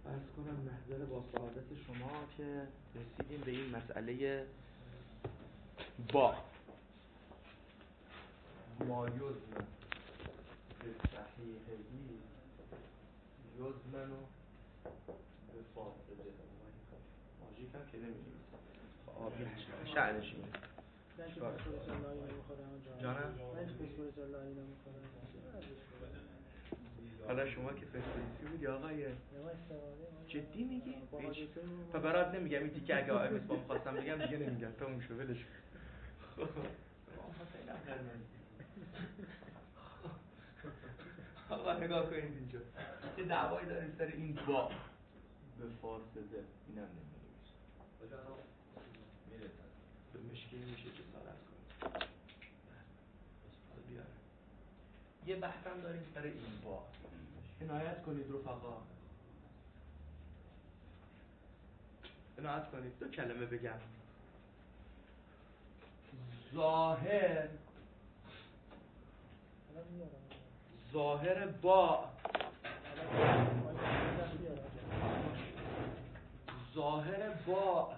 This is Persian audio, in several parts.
عرض کنم محضر با سعادت شما که رسیدیم به این مسئله با ما یزمن به صحیحهی یزمن و به فاسده ماجیک هم که نمی‌نیم آبی شعنش اینه من که بسور جلایی نمیخورم جانم؟ من که بسور جلایی نمیخورم حالا شما که فسفلیسی بودی آقای جدی میگی؟ تا برات نمیگم این دیگه اگه آقای مصباح خواستم بگم دیگه نمیگم تا اون شو ولش آقا نگاه کنید اینجا یه دعوایی داریم سر این با به فاسده اینم نمیگیش به مشکل میشه که سالت کنید بیاره یه بحثم داریم سر این با عنایت کنید رفقا عنایت کنید دو کلمه بگم ظاهر با ظاهر با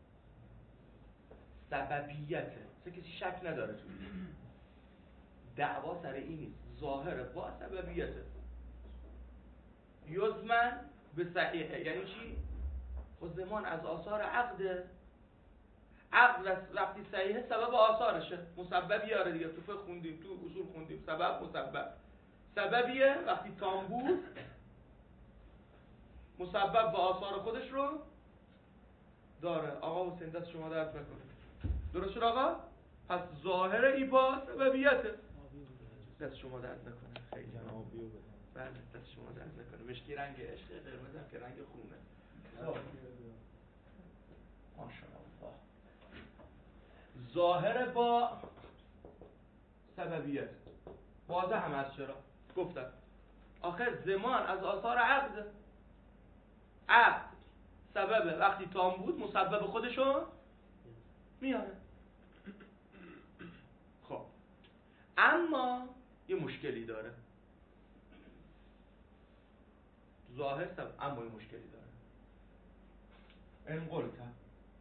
سببیته چه کسی شک نداره تو دعوا سر این نیست ظاهر با سببیته یزمن به صحیحه یعنی چی؟ خود زمان از آثار عقد وقتی صحیحه سبب آثارشه مسبب یاره دیگه تو فقه خوندیم تو اصول خوندیم سبب مسبب سببیه وقتی تام بود مسبب و آثار خودش رو داره آقا حسین دست شما درد نکنه درست شد آقا؟ پس ظاهر ایبا سببیته دست شما درد نکنه خیلی آبیو بده بله دست شما درد نکنه مشکی رنگ عشق قرمز هم که رنگ خونه ماشاءالله ظاهر با سببیت واضح هم از چرا گفتم آخر زمان از آثار عقد سببه وقتی تام بود مسبب خودشو میاره خب اما یه مشکلی داره ظاهر سبب اما یه مشکلی داره این قلتم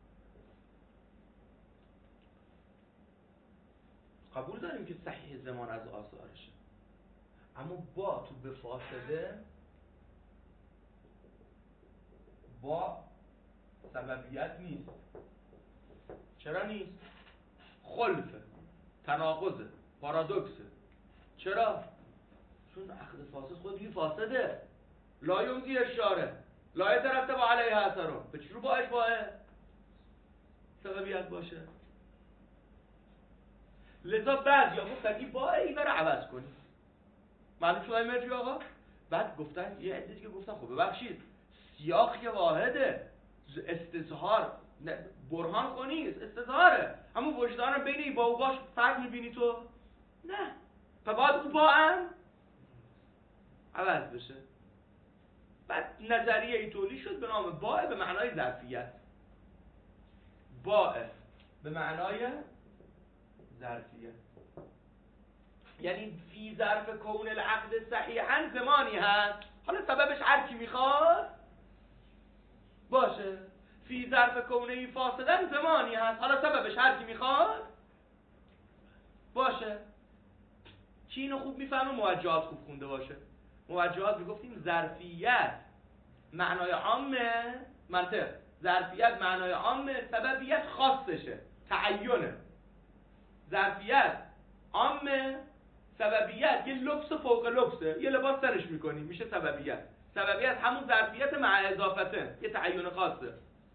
قبول داریم که صحیح زمان از آثارشه اما با تو به فاسده با سببیت نیست چرا نیست؟ خلفه تناقضه پارادوکسه چرا؟ چون عقد فاسد خود دیگه فاسده لا یمضی اشاره لا یترتب علیه اثر به چی رو باش سببیت باشه لذا بعضیا گفتن این با این رو عوض کنیم معلوم شد این مرجی آقا بعد گفتن یه عده‌ای که گفتن خب ببخشید سیاق که واحده استظهار برهان کنی استظهاره همون وجدانم بین این با و باش فرق میبینی تو نه فباید او با هم عوض بشه بعد نظریه ای تولید شد به نام باء به معنای ظرفیت باء به معنای ظرفیت یعنی فی ظرف کون العقد صحیحا زمانی هست حالا سببش هر کی میخواد باشه فی ظرف کونه فاسدن زمانی هست حالا سببش هر کی میخواد باشه کی اینو خوب میفهمه موجهات خوب خونده باشه موجهات میگفتیم ظرفیت معنای عامه منطق ظرفیت معنای عامه سببیت خاصشه تعینه ظرفیت عامه سببیت یه لبس فوق لبسه یه لباس سرش میکنی میشه سببیت همون ظرفیت مع اضافته یه تعین خاصه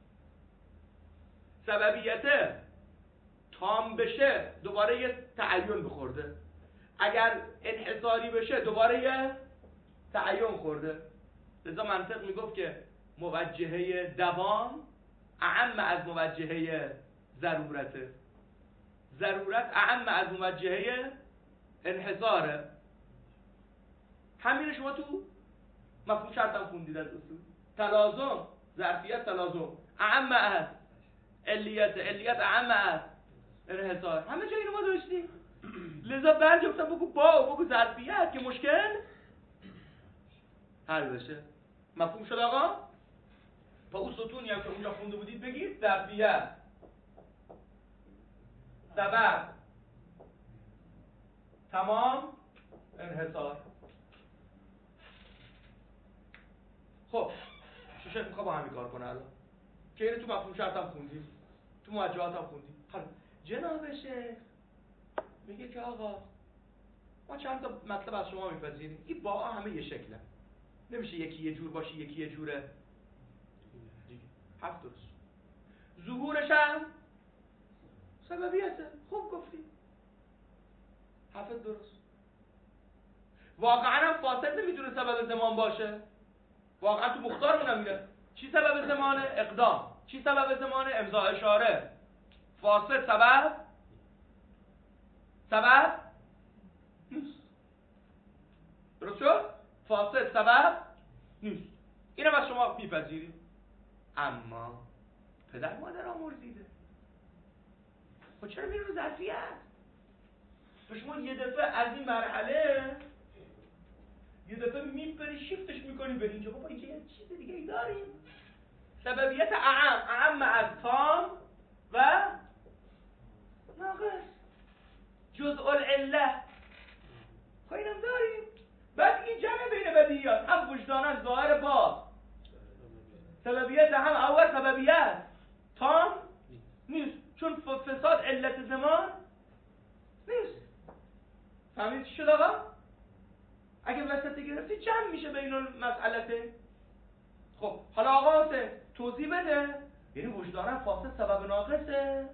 سببیت تام بشه دوباره یه تعین بخورده اگر انحصاری بشه دوباره یه تعین خورده لذا منطق میگفت که موجهه دوام اعم از موجهه ضرورته ضرورت اعم از موجهه انحصاره همین شما تو مفهوم شرط هم خوندید از اصول تلازم ظرفیت تلازم اعم از علیت اعم از انحصار همه جا اینو ما داشتیم لذا بعد گفتم بگو با و بگو ظرفیت که مشکل حل بشه مفهوم شد آقا با اون ستونی هم که اونجا خونده بودید بگید ظرفیت سبب تمام انحصار. خب شیشه میخواد با همین کار کنه الان که اینو تو مفهوم شرط هم خوندیم، تو موجهات هم خوندیم. حالا جناب شیخ میگه که آقا ما چند تا مطلب از شما میپذیریم، این با همه یه شکله، نمیشه یکی یه جور باشه یکی یه جوره دیگه. هفت درست. ظهورش هم سببیته، خوب گفتیم، هفت درست. واقعا هم فاسد نمیتونه سبب زمان باشه، واقعا تو مختارمون هم میره. چی سبب زمانه؟ اقدام. چی سبب زمانه؟ امضا اشاره. فاسد سبب نیست. درست شد؟ فاسد سبب نیست. اینم از شما میپذیریم. اما پدر مادر آمرزیده. خب چرا میره رو ظرفیت؟ تو شما یه دفعه از این مرحله یه دفعه میپری شیفتش میکنی به اینجا. بابا اینجا یه چیز دیگه ای داریم. سببیت اعم از تام و ناقص، جزء العله. خب اینم داریم. بعد این جمع بین بدیهیات، هم وجدانان ظاهر با سببیت هم اول سببیت تام نیست، چون فساد علت زمان نیست. فهمید چی شد آقا؟ اگه وسط گرفتی جمع میشه بین المسئلته. خب حالا آقا حسین توضیح بده، یعنی وجدانم فاسد سبب ناقصه؟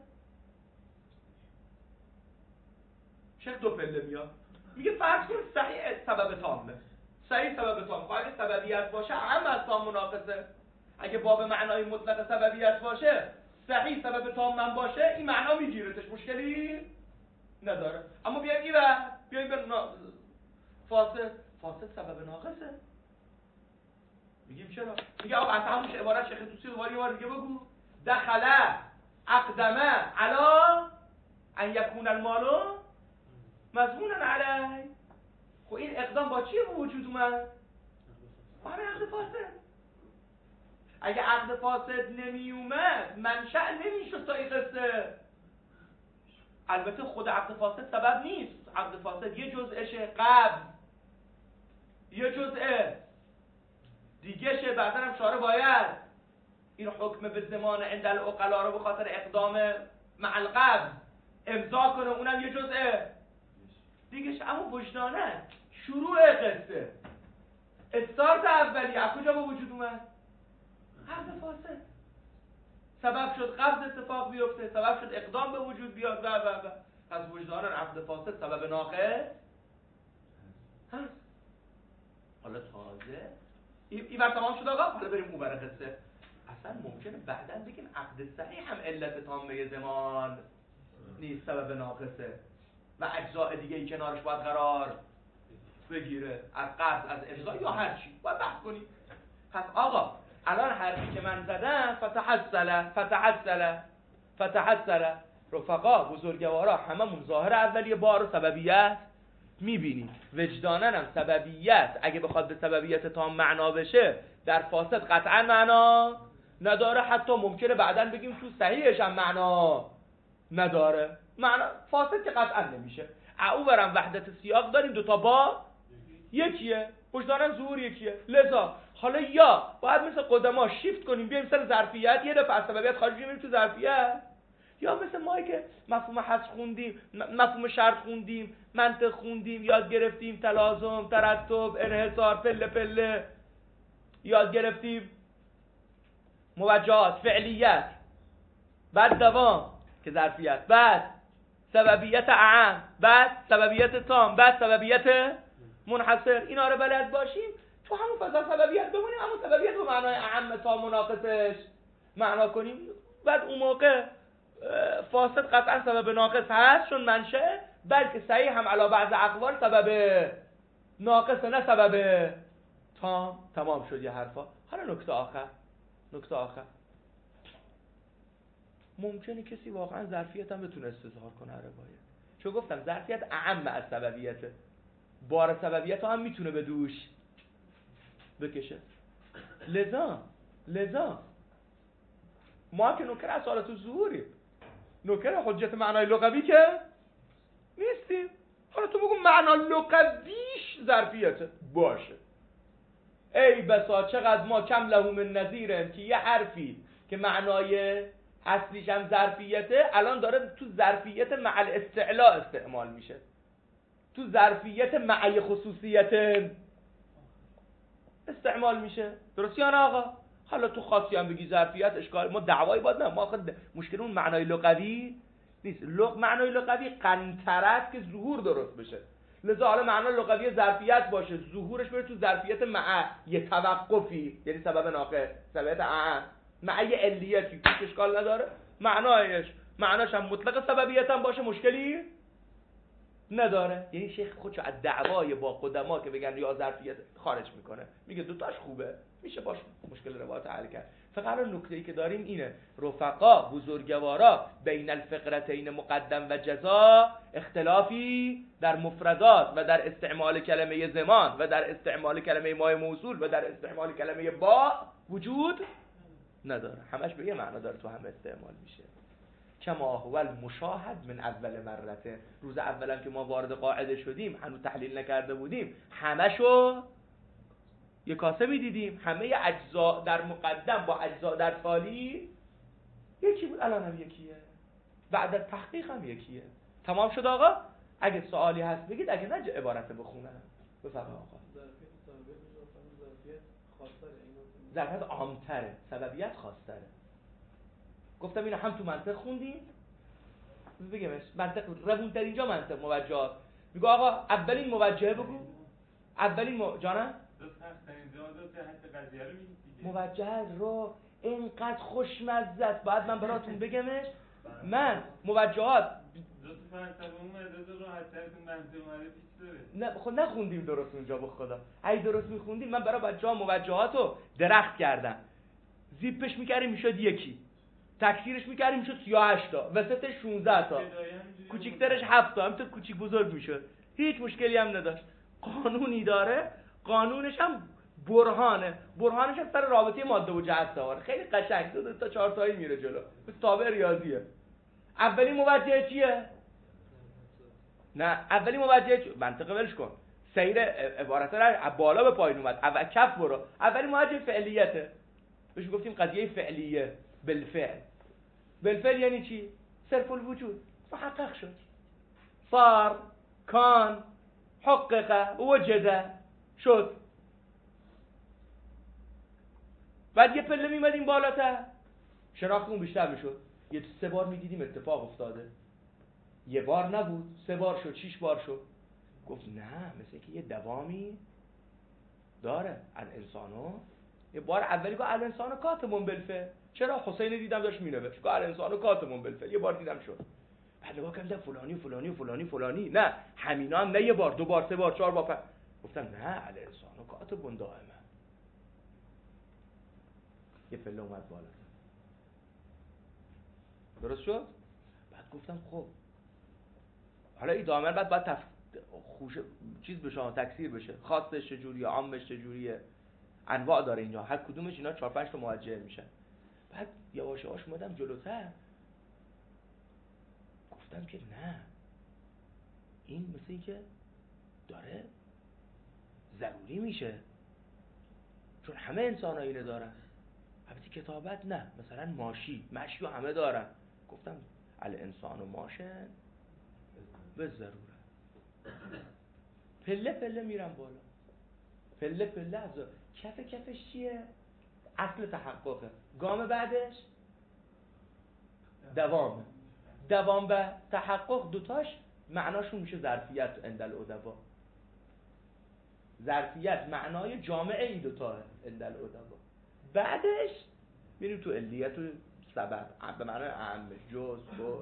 چه دو پله میاد میگه فرض کن صحیح سبب تامه، صحیح سبب تام. خب اگه سببیت باشه هم از تام مناقصه. اگه باب معنای مطلق سببیت باشه صحیح سبب تام من باشه، این معنا میگیرتش، مشکلی نداره. اما بیایم به فاسد سبب ناقصه. میگیم چرا؟ میگه آقا از همون عبارت شیخ طوسی دوباره یه بار دیگه بگو. دخله اقدمه علا ان یکون المال مضمونا علی. خب این اقدام با چیه به وجود اومد؟ با همین عقد فاسد. اگه عقد فاسد نمی اومد منشأ نمیشد تا این قصه. البته خود عقد فاسد سبب نیست. عقد فاسد یه جزءشه قبل، یه جزء دیگه شه. بعدن هم شارع باید این حکم به زمان عند العقلا رو به خاطر اقدام مع القبض امضا کنه، اونم یه جزء دیگه شه. اما وجدانه شروع قصه، استارت اولیه از کجا به وجود اومد؟ عقد فاسد. سبب شد قبض اتفاق بیفته، سبب شد اقدام به وجود بیاد و پس وجدانه عقد فاسد سبب ناقص هست. حالا تازه این بر تمام شد آقا، حالا بریم اون بر قصه. اصلا ممکنه بعداً بگیم عقد صحیح هم علت تامه زمان نیست، سبب ناقصه و اجزاء دیگه ای کنارش باید قرار بگیره، از قبض از امضا یا هر چی باید بحث کنیم. پس آقا الان حرفی که من زدم فتحصل رفقا بزرگوارا هممون ظاهر اولیه بار و سببیت میبینیم. وجدانن هم سببیت اگه بخواد به سببیت تام معنا بشه در فاسد قطعا معنا نداره، حتی ممکنه بعداً بگیم تو صحیحش هم معنا نداره. معنا فاسد که قطعا نمیشه. او برم وحدت سیاق داریم، دوتا با یکیه، وجدانن ظهور یکیه. لذا حالا یا باید مثل قدما شیفت کنیم بیایم سر ظرفیت، یه دفعه از سببیت خارج بریم تو ظرفیت، یا مثل ما که مفهوم حس خوندیم، مفهوم شرط خوندیم، منطق خوندیم، یاد گرفتیم تلازم، ترتب، انحصار، پله پله یاد گرفتیم، موجهات، فعلیت، بعد دوام که ظرفیت، بعد سببیت اعم، بعد سببیت تام، بعد سببیت منحصر. اینا رو بلد باشیم تو همون فضا سببیت بمونیم، همون سببیت به معنای اعم تام مناقصش معنا کنیم. بعد اون موقع فاسد قطعا سبب ناقص هست چون منشأ، بلکه صحیح هم علی بعض اقوال سبب ناقص نه سبب تام. تمام شد یه حرفا. حالا نکته آخر ممکنه کسی واقعا ظرفیت هم بتونه استظهار کنه روایت، چون گفتم ظرفیت اعم از سببیته، بار سببیت هم میتونه به دوش بکشه. لذا ما که نوکر اصالت الظهوریم، نوکر حجت معنای لغوی که نیستیم. حالا تو بگو معنا لغویش ظرفیته باشه، ای بسا چقدر ما کم له من نظیرن که یه حرفی که معنای اصلیش هم ظرفیته الان داره تو ظرفیت مع الاستعلاء استعمال میشه، تو ظرفیت معی خصوصیت استعمال میشه. درست یا نه آقا؟ حالا تو خاصی هم بگی ظرفیت اشکال، ما دعوایی باید نه، ما خود مشکل اون معنای لغوی نیست. معنای لغوی قنطرت که ظهور درست بشه، لذا حالا معنای لغوی ظرفیت باشه، ظهورش بره تو ظرفیت مع یه توقفی، یعنی سبب ناقص، سببیت مع یه علیتی که اشکال نداره. معناش هم مطلق سببیت هم باشه، مشکلی نداره. یعنی شیخ خودشو از دعوای با قدما که بگن یا ظرفیت خارج میکنه، میگه دوتاش خوبه، میشه باش مشکل روایت حل کرد. فقط نکته‌ای که داریم اینه، رفقا بزرگوارا بین الفقرتین مقدم و جزا اختلافی در مفردات و در استعمال کلمه زمان و در استعمال کلمه مای موصول و در استعمال کلمه با وجود نداره، همش به یه معنا داره، تو هم استعمال میشه. کما هو المشاهد من اول مرته، روز اولم که ما وارد قاعده شدیم هنوز تحلیل نکرده بودیم، همشو یک کاسه میدیدیم، همه اجزا در مقدم با اجزا در تالی یکی بود، الان هم یکیه، بعد از تحقیق هم یکیه. تمام شد آقا؟ اگه سوالی هست بگید، اگه نه عبارت بخونم. بفرمایید آقا. ظرفیت عامتره، سببیت خاصتره. گفتم اینو هم تو منطق خوندیم، بگمش منطق روون در اینجا منطق موجهات. میگه آقا اولین موجهه بگو، اولین جانم موجه رو اینقدر خوشمزه است باید من براتون بگمش. من موجهات نه خود نخوندیم درست اونجا، به خدا اگه درست میخوندیم من برای بچه‌ها موجهات رو درخت کردم، زیپش میکردیم میشد یکی، تکثیرش میکردیم میشد 38 تا، وسطش 16 تا، کوچیکترش 7 تا، همینطور کوچیک بزرگ میشد، هیچ مشکلی هم نداشت. قانونی داره، قانونش هم برهانش هم سر رابطه ماده و جهت داره، خیلی قشنگ، 2 تا 4 تایی میره جلو، به تابع ریاضیه. اولی موجه چیه؟ نه اولی موجه منطقه ولش کن، سیر عبارت را بالا به پایین اومد، اول کف برو. اولی موجه فعلیته، بهش گفتیم قضیه فعلیه. بالفعل یعنی چی؟ صرف الوجود، محقق شد، صار، کان، حقق، وجد، شد. بعد یه پله میمدیم بالاتر، شناختمون بیشتر میشد، یه 3 بار میدیدیم اتفاق افتاده، یه بار نبود، 3 بار شد، 6 بار شد. گفت نه، مثل که یه دوامی داره. الانسانو یه بار اولی گفت الانسانو کاتمون بالفعل، چرا؟ حسین دیدم داشت مینوشت، گفت الانسانو کاتمون بالفعل، یه بار دیدم شد. بعد نگاه کردم فلانی، نه همینا هم نه، یه بار، 2 بار، 3 بار، 4 بار. گفتم نه، الانسانو کاتبون دائما. یه پله اومد بالا، درست شد. بعد گفتم خب حالا این دائما بعد چیز بشه، تکثیر بشه، خاصش چجوریه، عامش چجوریه، انواع داره اینجا، هر کدومش اینا 4-5 تا موجه میشن. بعد یواش یواش اومدم جلوتر، گفتم که نه، این مثل این که داره ضروری میشه، چون همه انسان ها اینه دارن. البته کتابت نه، مثلا ماشی رو همه دارن. گفتم الانسان و ماشن به ضروره. پله میرم بالا، پله از کفش چیه؟ اصل تحققه. گام بعدش دوام به تحقق، دوتاش معناشون میشه ظرفیت عند الادبا. ظرفیت معنای جامع این دوتاه عند الادبا. بعدش میریم تو علیت و سبب به معنای اعم، جز، کل.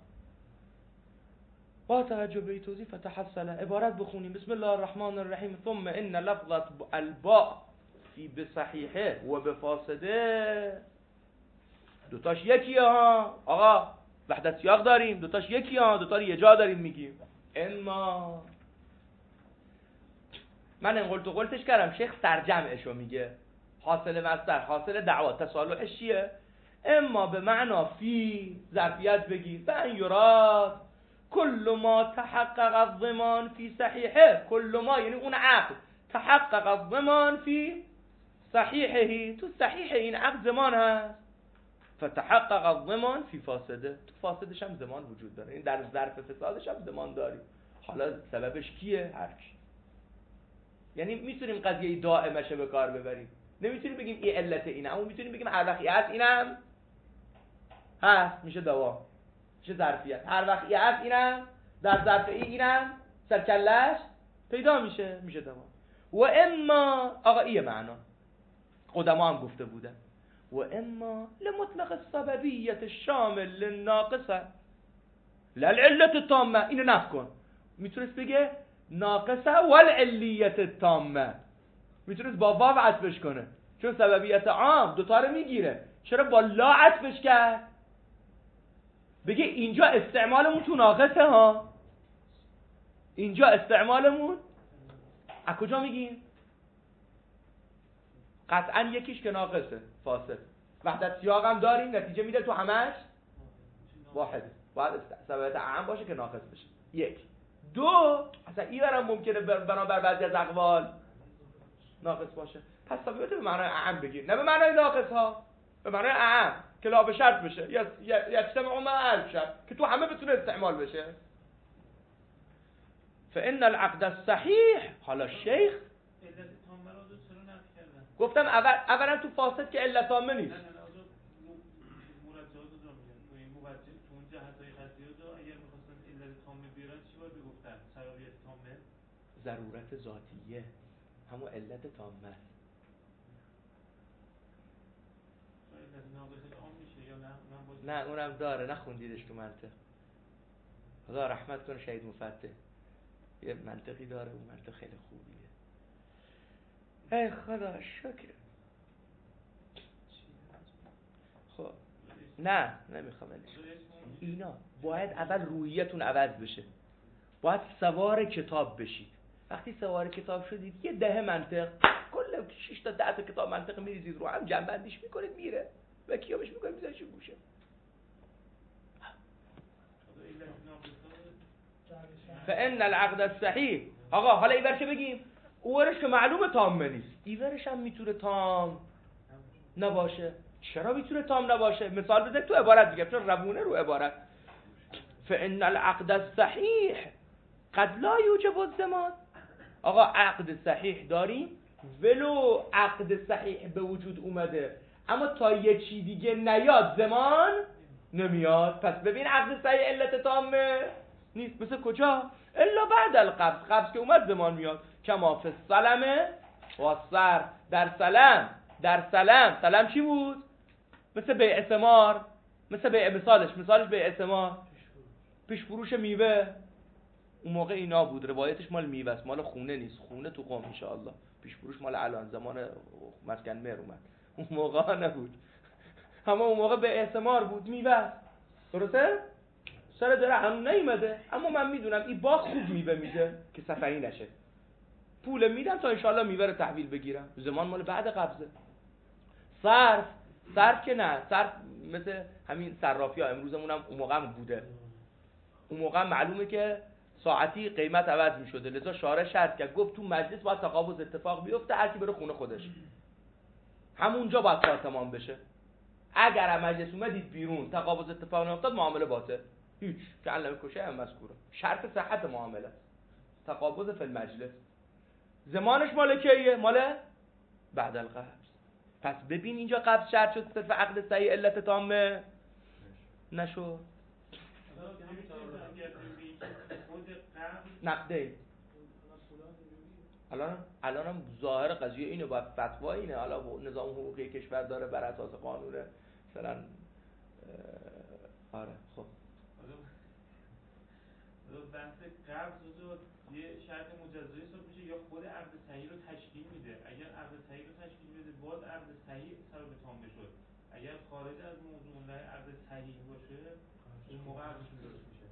با توجه به این توضیح فتحصل عبارت بخونیم. بسم الله الرحمن الرحیم. ثم ان لفظت الباء فی بصحیحه و بفاسده، دوتاش یکیه ها آقا، وحدت سیاق داریم، دوتاش یکیه ها، دوتا رو یه جا داریم میگیم. اما من قلتش کردم، شیخ سرجمعشو میگه، حاصل مصدر، حاصل دعوا، تصالحش چیه؟ اما به معنا فی ظرفیت بگیر و ان یراد کل ما تحقق الضمان فی صحیحه، کل ما یعنی اون عقد تحقق الضمان فی صحیحه، تو صحیح این عقد ضمان هست، فتحقق الضمان فی فاسده، تو فاسدش هم ضمان وجود داره، این در ظرف فسادش هم ضمان داری. حالا سببش کیه؟ هر کی. یعنی میتونیم قضیه دائمشه به کار ببریم، نمیتونیم بگیم این علت اینه، اما میتونیم بگیم هر وقت هست اینم هست میشه دوام، میشه ظرفیت. هر وقت هست اینم در ظرف اینم سرکلش پیدا میشه دوام. و اما آقا ایه معنا قدما هم گفته بودن، و اما لمطلق السببیت شامل للناقصه للعلت التامه، اینو نفی کن. میتونست بگه ناقصه والعلیت التامه، میتونست با واو عطفش کنه، چون سببیت عام دوتا رو میگیره، چرا با لا عطفش کرد؟ بگه اینجا استعمالمون تو ناقصه ها، اینجا استعمالمون از کجا میگیم؟ قطعا یکیش که ناقصه فاسد، وحدت سیاق هم داریم، نتیجه میده تو همش واحد، باید سببیت عام باشه که ناقص بشه. یک. دو، اصلا این برام ممکنه بنابر بعضی از اقوال ناقص باشه، پس سببیت به معنای عام بگیر، نه به معنای ناقص ها، به معنای عام که لا به شرط بشه، یا یجتمع مع الف شرط که تو همه بتونه استعمال بشه. فان العقد الصحیح، حالا شیخ گفتم اولا تو فاسد که علت تامه نیست، ضرورت ذاتیه، همون علت تامه است. نه اونم داره، نخوندیدش تو منطق. خدا رحمت کنه شهید مفتح، یه منطقی داره، اون منطق خیلی خوبیه. ای خدا شکر. خب نه نمیخوام اینا باید اول روحیتون عوض بشه، باید سوار کتاب بشید. وقتی سوار کتاب شدید یه ده منطق، کل 6 تا 10 تا کتاب منطق میریزید رو هم، جنبندیش میکنید میره و کیابش میکنید میذارید گوشه. فان العقد الصحیح، آقا حالا ایور چه بگیم؟ اورش که معلومه تامه نیست، ایورش هم میتونه تام نباشه. چرا میتونه تام نباشه؟ مثال بزنید تو عبارت دیگه، چون روونه رو عبارت. فان العقد الصحیح قد لا یوجب الضمان، آقا عقد صحیح داریم ولو عقد صحیح به وجود اومده، اما تا یه چی دیگه نیاد ضمان نمیاد. پس ببین عقد صحیح علت تامه نیست، مثل کجا؟ الا بعد القبض، قبض که اومد ضمان میاد. کما فی السلم و سر، در سلم چی بود؟ مثل بیع ثمار، مثل بیع، مثالش بیع ثمار، پیش فروش میوه. اون موقع اینا بود، روایتش مال میوه است، مال خونه نیست، خونه تو قم ان شاء الله، پیش فروش مال الان زمان مسکن مهر اومد، اون موقع نبود. اما اون موقع بیع ثمار بود، میوه، درسته؟ سر داره هم نیومده، اما من میدونم این باغ خوب میوه میده که صفحه‌ای نشه، پول میدم تا انشالله میوه رو تحویل بگیرم. زمان مال بعد قبضه. صرف که نه، صرف مثل همین صرافی ها امروزمون هم اون موقع هم بوده، اون موقع معلومه که ساعتی قیمت عوض میشده، لذا شارع شرط کرد، گفت تو مجلس باید تقابض اتفاق بیفته، هر کی بره خونه خودش، همونجا باید کار تمام بشه. اگر مجلس اومدید بیرون تقابض اتفاق نیفتاد معامله باطل، هیچ که علم کشه هم مذکوره، شرط صحت معامله تقابض فی المجلس. زمانش مال کیه؟ مال بعد القبض. پس ببین اینجا قبض شرط شد و عقد صحیح علت تامه نشد. نقده الان هم ظاهر قضیه اینه، باید فتوا اینه، حالا نظام حقوقی کشور داره بر اساس قانون مثلا آره. خب بحث قبض یه شرط مجزایی حساب میشه یا خود عقد صحیح رو تشکیل میده؟ اگر عقد صحیح رو تشکیل میده باز عقد صحیح سبب تامه شد، اگر خارج از موضوع نه عقد صحیح باشه این موقع عقدشون درست میشه.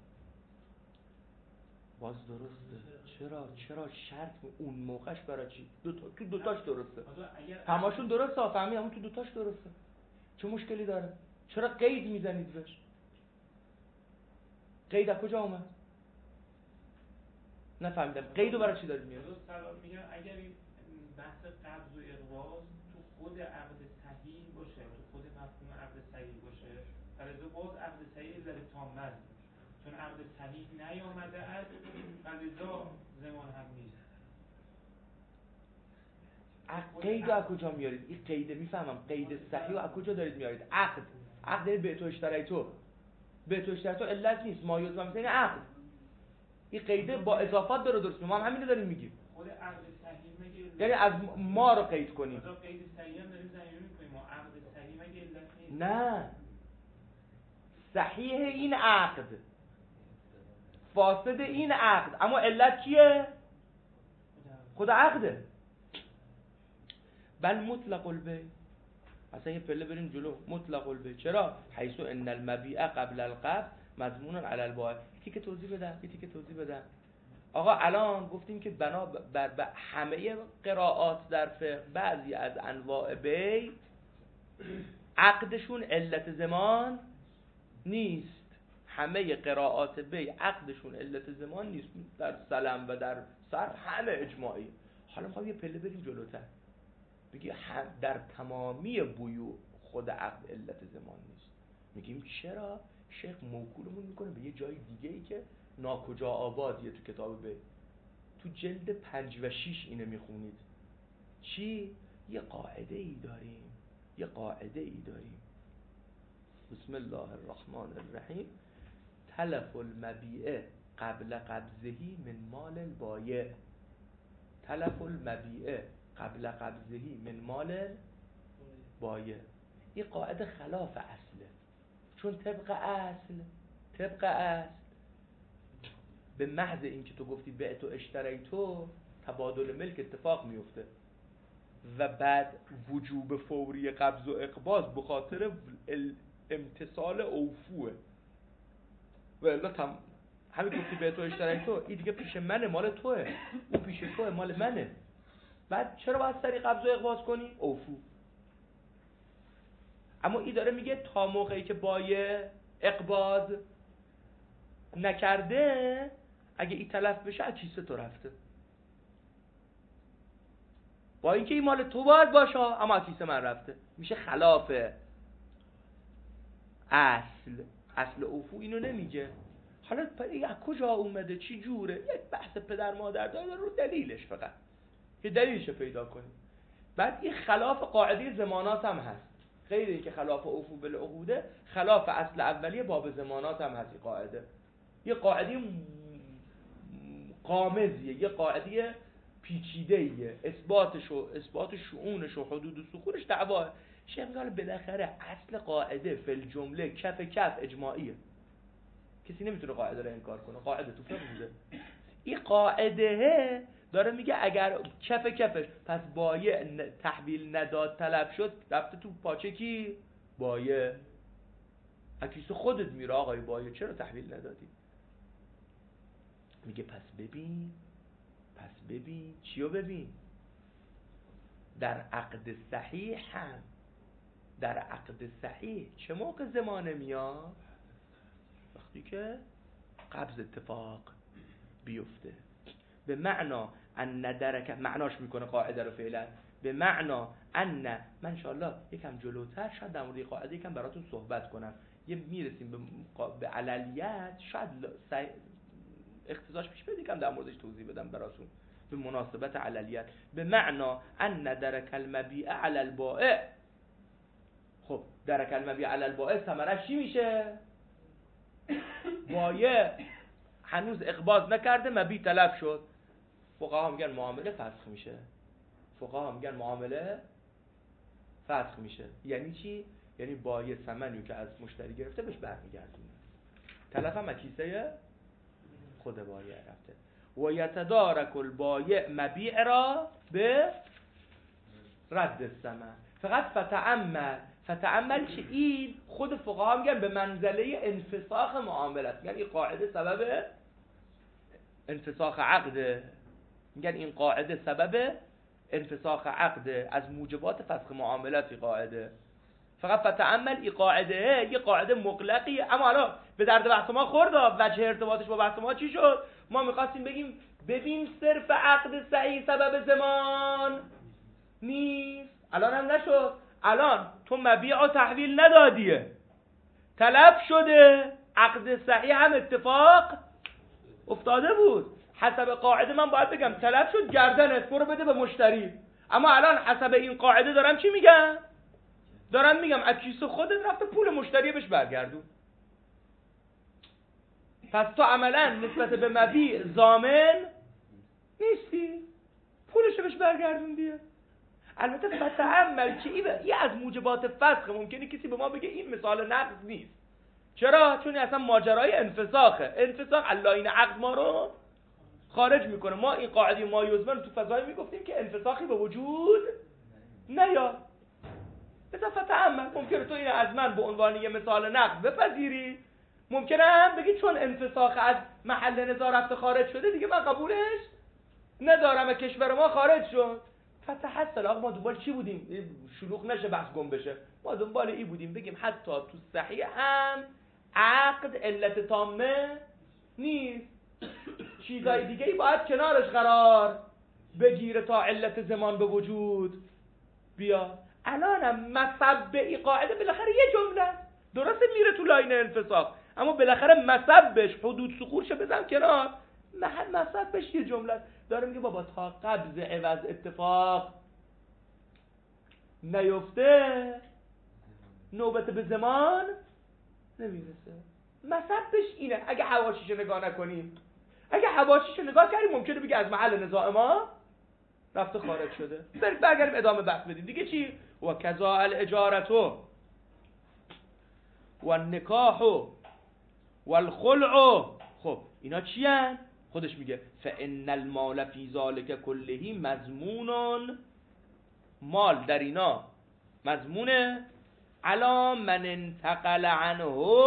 باز درسته. چرا شرط اون موقعش برای چی؟ تو دوتاش درسته، هماشون درسته، فهمی، همون تو دوتاش درسته، چه مشکلی داره؟ چرا قید میزنید بهش؟ قید از کجا اومد؟ نفهمیدم قیدو برای چی دارید میاد؟ درست سلام میگم اگر این بحث قبض و اقباض تو خود عقد صحیح باشه، تو خود مفهوم عقد صحیح باشه، فلذا باز عقد صحیح علت تامه است، چون عقد صحیح نیامده است فلذا زمان هم نیست. قیدو از کجا میارید؟ این قیده میفهمم، قید صحیح رو از کجا دارید میارید؟ عقد به تو اشتری تو علت نیست، ما یوز مثلا عقد. این قیده با اضافات داره درست، ما هم همینو داریم میگیم. خود عقد صحیح مگه یعنی از ما رو قید کنیم. خدا قید صحیح هم داریم زمین میکنیم، ما عقد صحیح مگه علت نیست؟ نه، صحیح این عقد، فاسد این عقد، اما علت کیه؟ خود عقده. بل مطلق البیع، اصلا یه پله بریم جلو. مطلق البیع چرا؟ حیث ان المبیع قبل القبض مضمون علی البائع. یکی که توضیح بدم. آقا الان گفتیم که بنا بر همه قرائات در فقه بعضی از انواع بیع عقدشون علت زمان نیست. همه قرائات بیع عقدشون علت زمان نیست. در سلم و در صرف همه اجماعی. حالا میخوام یه پله بریم جلوتر، بگی در تمامی بیوع خود عقد علت زمان نیست. میگیم چرا؟ شیخ موکولمون میکنه به یه جای دیگه ای که ناکجا آبادیه تو کتاب بیع. تو جلد 5 و 6 اینه میخونید. چی؟ یه قاعده ای داریم. بسم الله الرحمن الرحیم. تلف المبیع قبل قبضهی من مال البایع. این قاعده خلاف اصله، چون طبق اصل به محض اینکه تو گفتی بعت و اشتریتو تبادل ملک اتفاق میفته و بعد وجوب فوری قبض و اقباض به خاطر امتصال اوفوه. و الا همین گفتی بعت و اشتریتو، این دیگه پیش منه، مال توه، اون پیش توه، مال منه. بعد چرا باید سری قبض و اقباض کنی؟ اوفو. اما این داره میگه تا موقعی که بایع اقباض نکرده اگه این تلف بشه از کیسه تو رفته، با اینکه این مال تو باید باشه اما از کیسه من رفته. میشه خلاف اصل اوفو اینو نمیگه. حالا از کجا اومده، چی جوره؟ یک بحث پدر مادر داره رو دلیلش، فقط که دلیلش پیدا کنیم. بعد این خلاف قاعده زمانات هم هست، غیر اینکه خلاف اوفو بالعقوده، خلاف اصل اولیه باب زمانات هم هست. این قاعده یه قاعده قامزیه، یه قاعده پیچیده‌ایه، اثبات شؤونش و حدود و سخونش دعواه. شیخ میگه بالاخره اصل قاعده فی الجمله کف اجماعیه، کسی نمیتونه قاعده رو انکار کنه، قاعده تو فقه بوده. این قاعده داره میگه اگر کفش پس بایع تحویل نداد طلب شد، رفته تو پاچه کی؟ بایع. اکیسه خودت میره آقای بایع چرا تحویل ندادی؟ میگه پس ببین چیو ببین؟ در عقد صحیح چه موقع زمانه میاد؟ وقتی که قبض اتفاق بیفته. به معنا ان درک، معناش میکنه قاعده رو فعلا، به معنا ان من انشاءالله یکم جلوتر شاید در مورد قاعده یکم براتون صحبت کنم، یه میرسیم به عللیت، شاید اختزاش پیش بیاد یکم در موردش توضیح بدم براتون به مناسبت عللیت. به معنا ان درک المبیع علی البائع. خب درک المبیع علی البائع ثمرش چی میشه؟ بایع هنوز اقباض نکرده، مبیع تلف شد، فقها میگن معامله فسخ میشه. یعنی چی؟ یعنی بایع ثمنی که از مشتری گرفته بهش برمیگردونه، تلف هم کیسه خود بایع رفته. و یتدارک البایع مبیع را به رد الثمن. فقط فتعمل چه؟ این خود فقها میگن به منزله انفساخ معامله است. میگن این قاعده سبب انفساخ عقده، میگن این قاعده سبب انفساخ عقده، از موجبات فسخ معاملات قاعده. فقط فتأمل این قاعده یه قاعده مغلقیه، اما حالا به درد بحث ما خورد. وجه ارتباطش با بحث ما چی شد؟ ما میخواستیم بگیم ببین صرف عقد صحیح سبب زمان نیست. الان هم نشد. الان تو مبیع و تحویل ندادیه، طلب شده، عقد صحیح هم اتفاق افتاده بود. حسب قاعده من باید بگم طلب شد گردنت برو بده به مشتری، اما الان حسب این قاعده دارم چی میگم؟ دارم میگم از کیسه خودت رفته پول مشتری بهش برگردون. پس تو عملا نسبت به مبیع ضامن نیستی، پولشو بهش برگردون دیگه. البته فتأمل که این از موجبات فسخ. ممکنه کسی به ما بگه این مثال نقض نیست. چرا؟ چون اصلا ماجرای انفساخه. انفساخ علاین عقد ما رو خارج میکنه. ما این قاعده ما یزمن تو فضایی میگفتیم که انفساخی به وجود نیاد. مثلا فتأمل ممکنه تو این از من به عنوان یه مثال نقض بپذیری، ممکنه هم بگی چون انفساخ از محل نزاع رفته خارج شده دیگه من قبولش ندارم، کشور ما خارج شد. فتحصل آقا ما دنبال چی بودیم؟ شلوغ نشه بحث گم بشه. ما دنبال این بودیم بگیم حتی تو صحیح هم عقد علت تامه نیست، چیزای دیگه ای باید کنارش قرار بگیره تا علت زمان به وجود بیاد. الانم مسبه قاعده بالاخره یه جمله درسته میره تو لاین انفساخ، اما بالاخره مسبش حدود سقوطش بزن کنار، مسبش یه جمله داره میگه بابا تا قبض عوض اتفاق نیفته نوبت به زمان نمیرسه. مسبش اینه. اگه حواشیشو نگاه نکنیم، اگه حواشیشو نگاه کردیم ممکنه بگه از محل نزاع ما رفته خارج شده. برگردیم ادامه بحث بدیم دیگه. چی؟ و کذا الاجارتو و النکاح و الخلع. خب اینا چی هن؟ خودش میگه فان المال فی ذلک کلهی مضمون. مال در اینا مضمونه علی من انتقل عنه،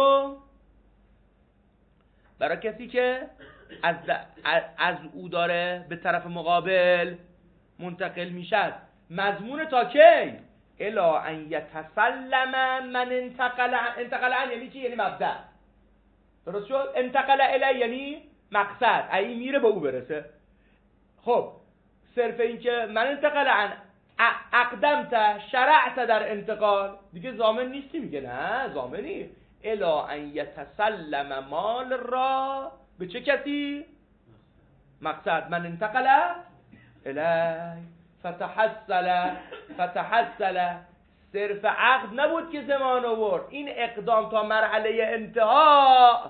برای کسی که از او داره به طرف مقابل منتقل میشد. مضمون تا کی؟ الا ان یتسلم من انتقل عن یعنی چی؟ یعنی مبدأ. درست شد؟ انتقل الی یعنی مقصد، ای میره به او برسه. خب صرف این که من انتقل عن اقدمت شرعت در انتقال دیگه ضامن نیستی. میگه نه ضامنی. الا ان یتسلم مال را به چه کسی؟ مقصد. من انتقل الی فتحصل صرف عقد نبود که زمان آورد، این اقدام تا مرحله انتها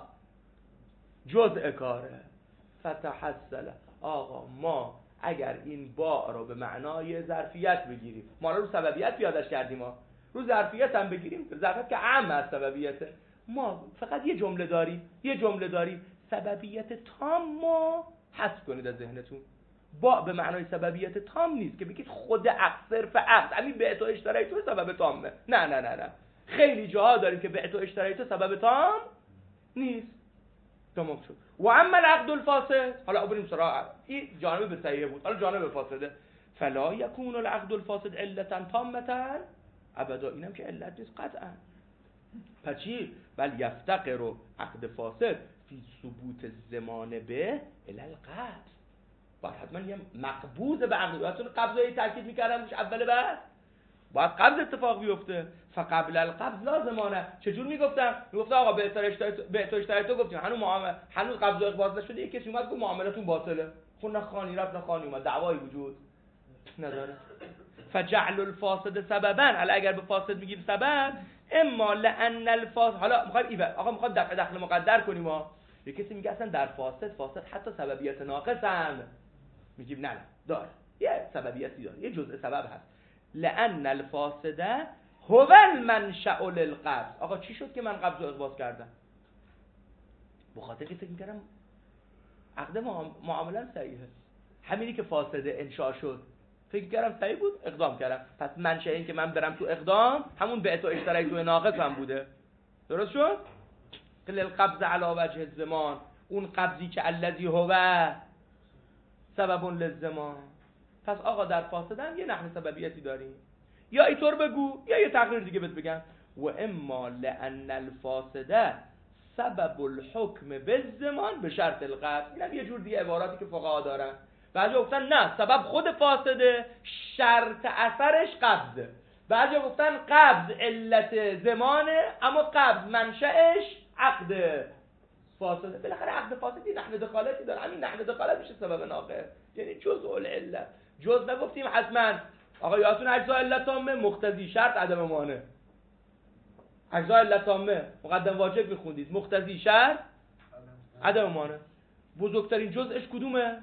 جزء کاره. فتحصل. آقا ما اگر این باء رو به معنای ظرفیت بگیریم، ما رو سببیت پیادش کردیم، ما رو ظرفیت هم بگیریم، ظرفیت که عام از سببیته، ما فقط یه جمله داریم سببیت تام ما حذف کنید از ذهنتون. با به معنای سببیت تام نیست که بگید خود عقد صرف عقد همین بیع و اشترای تو سبب تامه. نه خیلی جاها داریم که بیع و اشترای تو سبب تام نیست. تمام شد. و اما العقد الفاسد، حالا بریم سراغ این جانب به صحیح بود، حالا جانب فاسده. فلا یکون العقد الفاسد علتا تامتا ابدا، اینم که علت نیست قطعا. پس چی؟ بل یفتقر عقد فاسد فی ثبوت الزمان به الی القبض. باید حتما یه مقبوض به عقد. باتون قبضایی تاکید میکردم روش اول بعد باید قبض اتفاق بیفته. فقبل القبض لازمانه. چجور میگفتم آقا به تو اشترای تو گفتیم هنوز قبض و اقباض نشده، یک کسی اومد گفت معاملتون باطله، خون نخوانی رفت نخوانی اومد، دعوایی وجود نداره. فجعل الفاسد سببا، حالا اگر به فاسد میگیم سبب، اما لان الفاسد، حالا میخواد دخل مقدر کنیم. یک کسی میگه اصلا در فاسد حتی سببیت ناقص هم، میگیم نه داره، یه سببیتی داره، یه جزء سبب هست. لان الفاسد هو المنشأ للقبض. آقا چی شد که من قبض و اقباض کردم؟ بخاطر که فکر میکردم عقد معامله صحیحه، همینی که فاسد انشاء شد فکر کردم صحیح بود، اقدام کردم. پس منشأ این که من برم تو اقدام همون بیع و اشترای تو ناقص هم بوده. درست شد؟ قل القبض علی وجه الزمان، اون قبضی که الذی هو سبب للزمان. پس آقا در فاسد هم یه نحو سببیتی داریم. یا اینطور بگو یا یه تقریر دیگه بهت بگم. و اما لان الفاسده سبب الحکم بالزمان به شرط القبض. اینم یه جور دیگه عباراتی که فقها دارن. بعضی گفتن نه، سبب خود فاسده، شرط اثرش قبضه. بعضی گفتن قبض علت زمانه، اما قبض منشأش عقد فاسده. بالاخره عقد فاسدی نحو دخالتی داره، همین نحو دخالت میشه سبب ناقض، یعنی جزء العله. جز نگفتیم حتما آقا یادتون اجزاء علت تامه مقتضی شرط عدم مانع. اجزاء علت تامه مقدم واجب میخوندید، مقتضی شرط عدم مانع. بزرگترین جزءش کدومه؟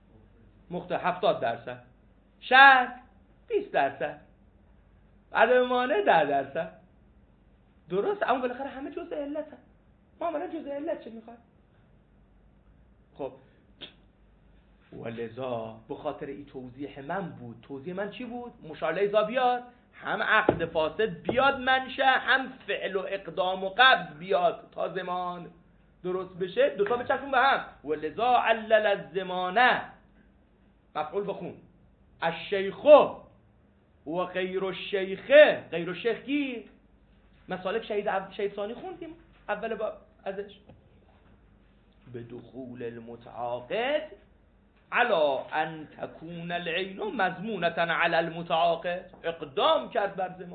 70%. شرط 20%. عدم مانع 10%. درست، اما بالاخره همه جزء علت هم. ما عملا جزء علت چه میخواد؟ خب ولذا به خاطر این توضیح من بود. توضیح من چی بود؟ مشاله ذا بیاد، هم عقد فاسد بیاد منشأ، هم فعل و اقدام و قبض بیاد تا زمان درست بشه، دوتا بچسبون به هم. ولذا علل الزمانه، مفعول بخون، الشیخ و غیر الشیخ. غیر الشیخ کی؟ مسالک شهید ثانی خوندیم اول باب ازش. به دخول المتعاقد علا ان تکون العین مضمونة علی المتعاقد. اقدام کرد بر زمان.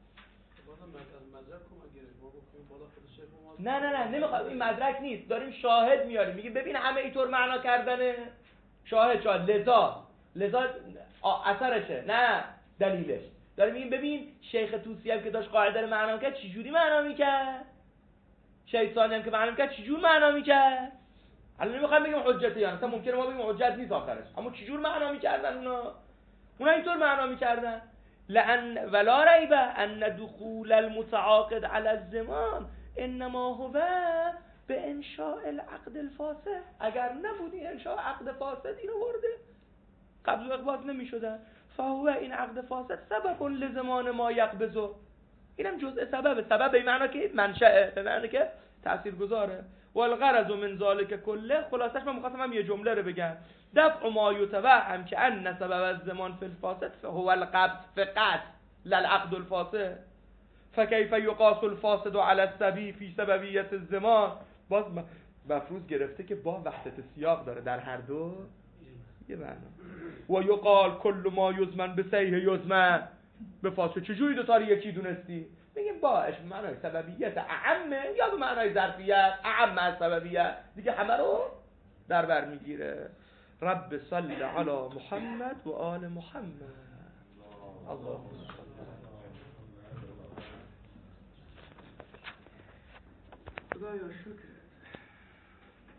نه نمیخواد، این مدرک نیست، داریم شاهد میاریم. میگه ببین همه اینطور معنا کردنه، شاهد لذا اثرشه، نه دلیلش. داریم میگیم ببین شیخ طوسی هم که داشت قاعده رو معنا میکرد چجوری معنا میکرد، شیخ ثانی هم که معنا میکرد چجور معنا میکرد. الان نمیخوام بگیم حجته، یعنی مثلا ممکنه ما بگیم حجت نیست آخرش، اما چجور معنا میکردن اونا اینطور معنا میکردن. لان ولا ریب ان دخول المتعاقد على الزمان انما هو به انشاء العقد الفاسد. اگر نبودی انشاء عقد فاسد اینو ورده قبض و اقباض نمیشدن. فهو این عقد فاسد سبب لزمان ما یقبضه. اینم جزء سبب به معنی که منشأه، به معنی که تاثیرگذاره. والغرض من ذلك كله، خلاصش من می‌خواستم هم یه جمله رو بگم. دفع ما یتوهم که ان سبب الزمان فی الفاسد فهو القبض فقط لا العقد الفاسد. فكيف يقاس الفاسد على السبي في سببیت الزمان. باز مفروض گرفته که با وحدت سیاق داره در هر دو یه معنا. و یقال کل ما یزمن بسیه یزمن بفاسد. چجوری دو تا رو یکی دونستی؟ میگیم باش معنای سببیت اعمه یا به معنای ظرفیت اعم از سببیت دیگه همه رو در بر میگیره. رب صلی علی محمد و آل محمد. اللهم خدایا شکر.